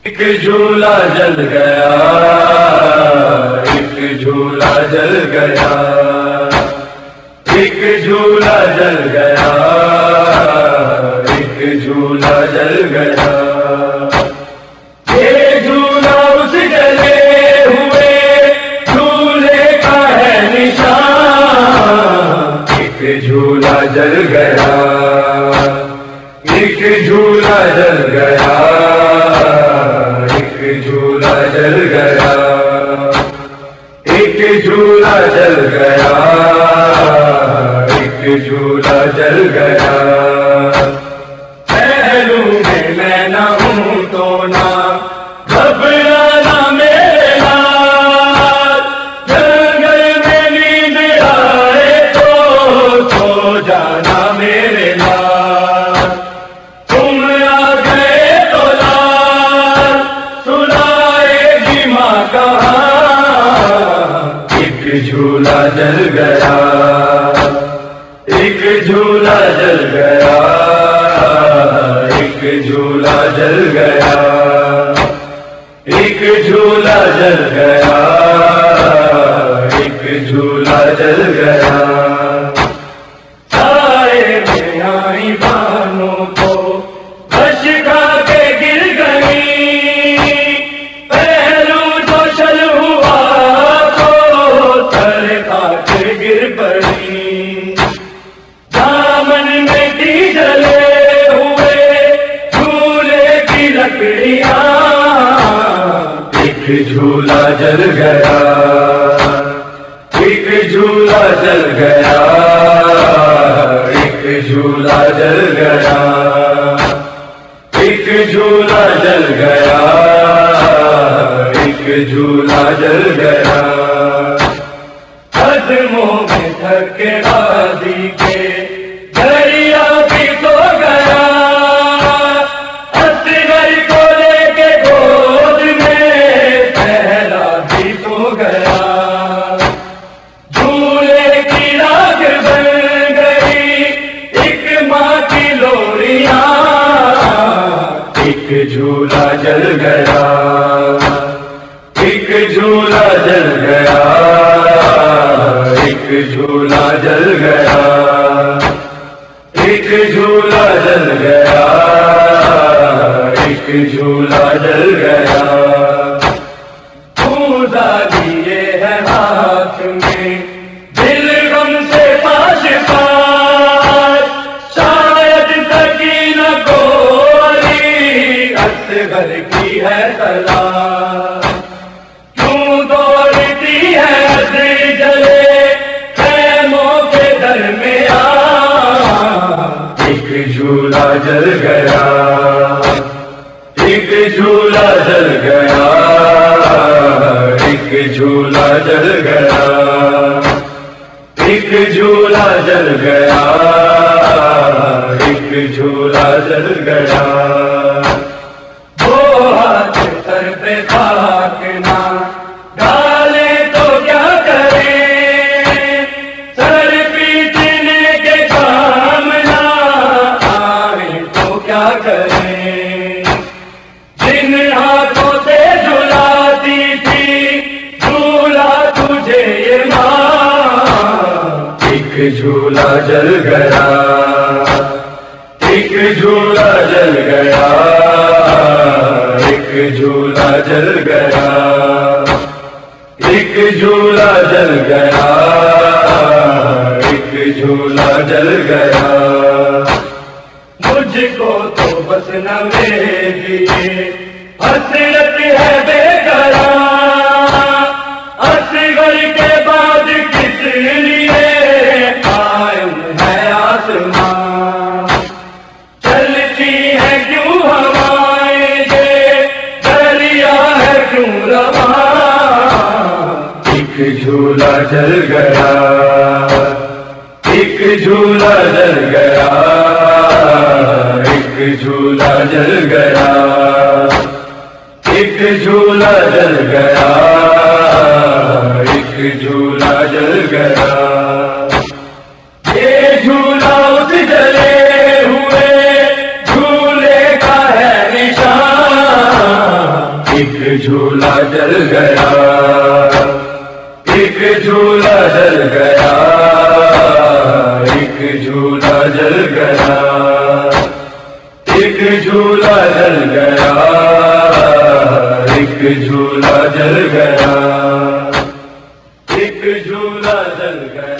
ایک جھولا جل گیا، ایک جھولا جل گیا، ایک جھولا جل گیا، ایک جھولا جل گیا۔ یہ جھولا اس جلے ہوئے جھولے کا ہے نشان، ایک جھولا جل گیا، ایک جھولا جل گیا، ایک جھولا جل گیا، ایک جھولا جل گیا، ایک جھولا جل گیا۔ پہلو میں نہ ہوں تو نہ گھبرانا میرے لال، جنگل میں نیند آئے تو سو جانا میرے لال، تم آ گئے تو لال سنائے گی ماں کہاں، ایک جھولا جل گیا، ایک جھولا جل گیا، ایک جھولا جل گیا، ایک جھولا جل گیا، ایک جھولا جل گیا۔ سائے میں آئی بانوں کو بش کھا کے گر گئی، پہلو جو چل ہوا تو سر کھا کے گر پڑی، دامن میں کی جلے ہوئے جھولے کی لکڑیاں، ایک جھولا جل گیا، ایک جھولا جل گیا، ایک جھولا جل گیا، ایک جھولا جل گیا، ایک جھولا جل گیا۔ قدموں میں تھکے غازی کے دریا بھی تو گیا، اصغر کو لے کے گود میں صحرا بھی تو گیا، جھولے کی راگ بن گئی ایک ماں کی لوریاں، ایک جھولا جل گیا، ایک جھولا جل گیا، ایک جھولا جل گیا، ایک جھولا جل گیا، ایک جھولا جل گیا۔ لیے ہے ہاتھ میں دل غم سے پاش پاش، شاید سکینہ کو علی اصغر کی ہے تلاش، کیوں دوڑتی ہے عصر جلے خیموں کے درمیان، ایک جھولا جل گیا، ایک جھولا جل گیا، ایک جھولا جل گیا، ایک جھولا جل گیا، ایک جھولا جل گیا۔ وہ ہاتھ سر پہ خاک نہ ڈالے تو کیا کریں، سر پیٹنے کے کام نہ آئے تو کیا کریں، جن ہاتھوں سے جھلاتی تھی جھولا تجھے یہ ماں، ایک جھولا جل گیا، ایک جھولا جل گیا، ایک جھولا جل گیا، ایک جھولا جل گیا، ایک جھولا جل گیا۔ مجھ کو تو بس نہ میری حسرت ہے بے قرار، اصغر کے بعد کس لیے قائم ہے آسمان، چلتی ہے کیوں ہوائیں یہ دریا ہے کیوں رواں، ایک جھولا جل گیا، ایک جھولا جل گیا، ایک جھولا جل گیا، ایک جھولا جل گیا، ایک جھولا جل گیا۔ یہ جھولا اس جلے ہوئے جھولے کا ہے نشان، ایک جھولا جل گیا، ایک جھولا جل گیا، ایک جھولا جل گیا، ایک جھولا جل گیا، ایک جھولا جل گیا، ایک جھولا جل گیا۔